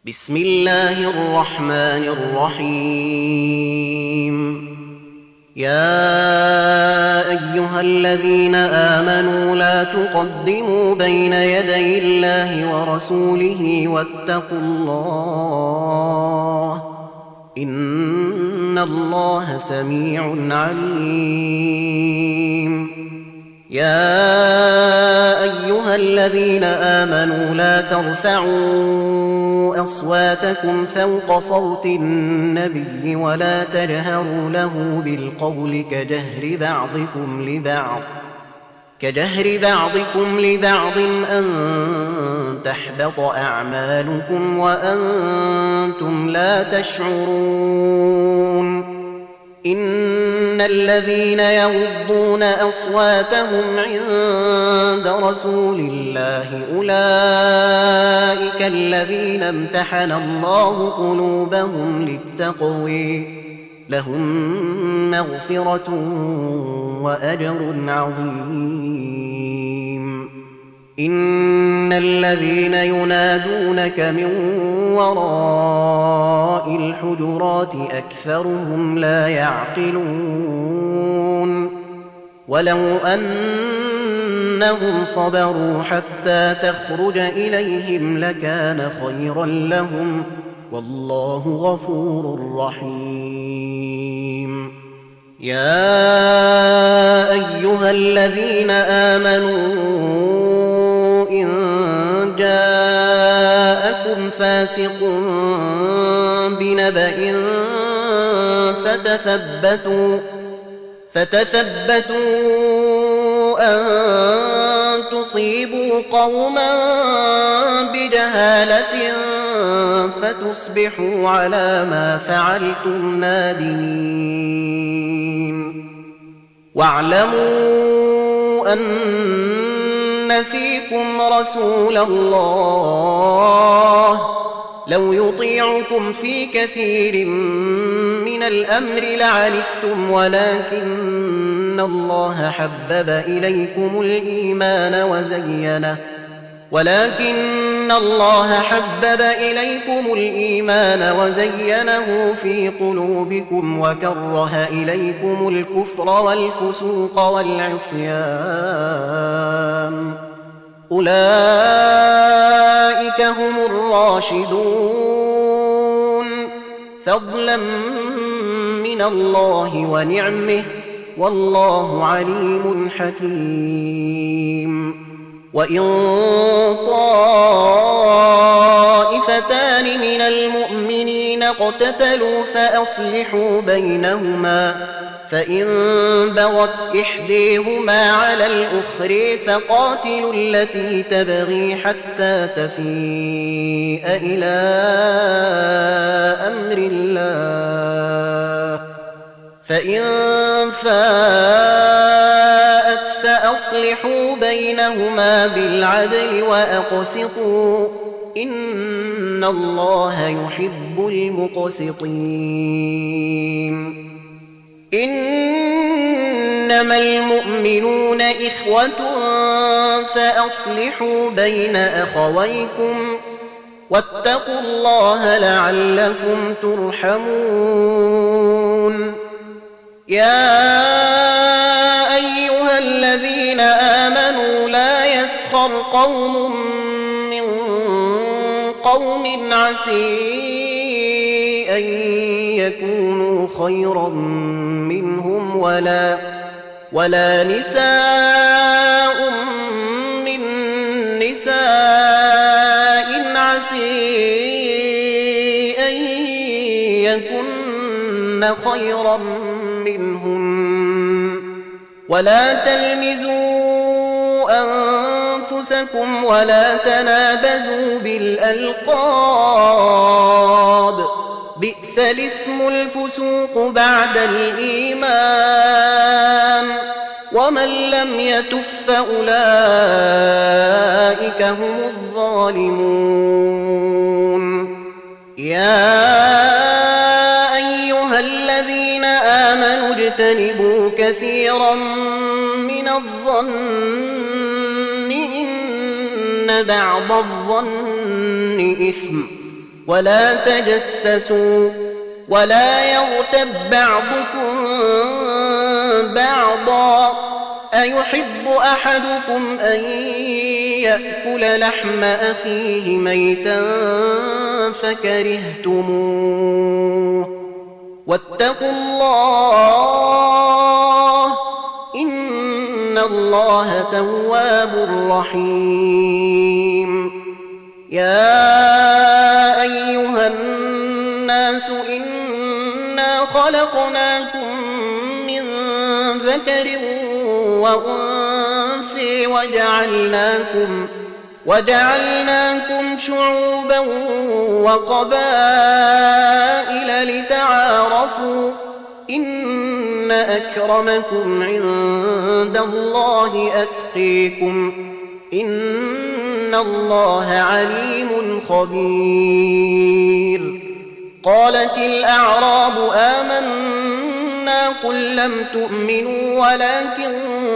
بسم الله الرحمن الرحيم. يا أيها الذين آمنوا لا تقدموا بين يدي الله ورسوله واتقوا الله إن الله سميع عليم. يا أيها الذين آمنوا لا ترفعوا أصواتكم فوق صوت النبي ولا تجهروا له بالقول كجهر بعضكم لبعض أن تحبط أعمالكم وأنتم لا تشعرون. إن الذين يغضون أصواتهم عند رسول الله أولئك الذين امتحن الله قلوبهم للتقوى لهم مغفرة وأجر عظيم. إن الذين ينادونك من وراء الحجرات أكثرهم لا يعقلون. ولو أنهم صبروا حتى تخرج إليهم لكان خيرا لهم والله غفور رحيم. يا أيها الذين آمنوا إن جاءكم فاسق بنبأ فتثبتوا أن تصيبوا قوما بجهالة فتصبحوا على ما فعلتم نادمين. واعلموا أن فيكم رسول الله لو يطيعكم في كثير من الأمر لعنتم ولكن الله حبب إليكم الإيمان وزينه في قلوبكم وكره إليكم الكفر والفسوق والعصيان أولئك هم الراشدون فضلا من الله ونعمه والله عليم حكيم. وإن طائفتان من المؤمنين اقتتلوا فأصلحوا بينهما فإن بغت إحديهما على الأخرى فقاتلوا التي تبغي حتى تفيء إلى أمر الله فإن فاءت فأصلحوا بينهما بالعدل وأقسطوا إن الله يحب المقسطين. إنما المؤمنون إخوة فأصلحوا بين أخويكم واتقوا الله لعلكم ترحمون. يا أيها الذين آمنوا لا يسخر قوم من قوم عسى أن يكونوا خيرا منهم ولا نساء من نساء عسى أن يكن خيرا منهم ولا تلمزوا أنفسكم ولا تنابزوا بالألقاب بئس الاسم الفسوق بعد الإيمان ومن لم يتب فأولئك هم الظالمون. يا أيها الذين آمنوا اجتنبوا كثيرا من الظن إن بعض الظن إثم ولا تجسسوا ولا يغتب بعضكم بعضا أيحب أحدكم أن يأكل لحم أخيه ميتا فكرهتموه واتقوا الله إن الله تواب رحيم يا أيها الناس إنا خلقناكم من ذكر وأنثى وجعلناكم شعوبا وقبائل لتعارفوا إن أكرمكم عند الله أتقيكم إن الله عليم خبير قالت الأعراب آمنا قل لم تؤمنوا ولكن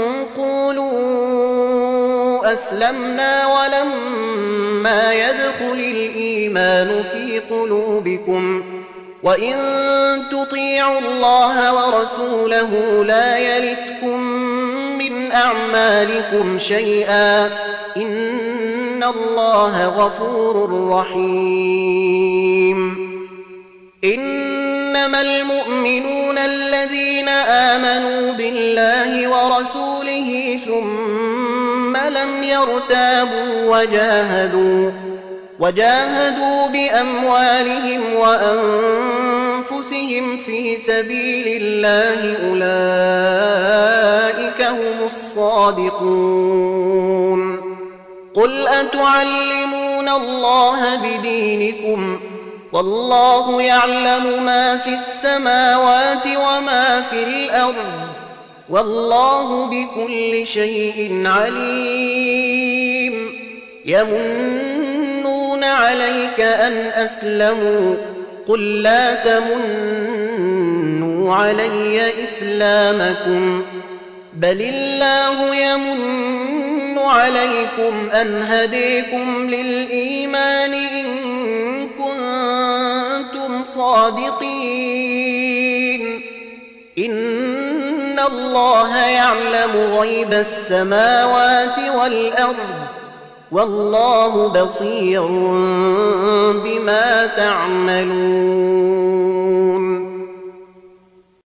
قولوا أسلمنا ولما يدخل الإيمان في قلوبكم وإن تطيعوا الله ورسوله لا يلتكم من أعمالكم شيئا إن الله غفور رحيم إنما المؤمنون الذين آمنوا بالله ورسوله ثم لم يرتابوا وجاهدوا بأموالهم وأنفسهم في سبيل الله أولئك هم الصادقون قل أتعلمون الله بدينكم والله يعلم ما في السماوات وما في الأرض والله بكل شيء عليم يمنون عليك أن أسلموا قل لا تمنوا علي إسلامكم بل الله يمن عليكم أن هديكم للإيمان إن كنتم صادقين إن الله يعلم غيب السماوات والأرض والله بصير بما تعملون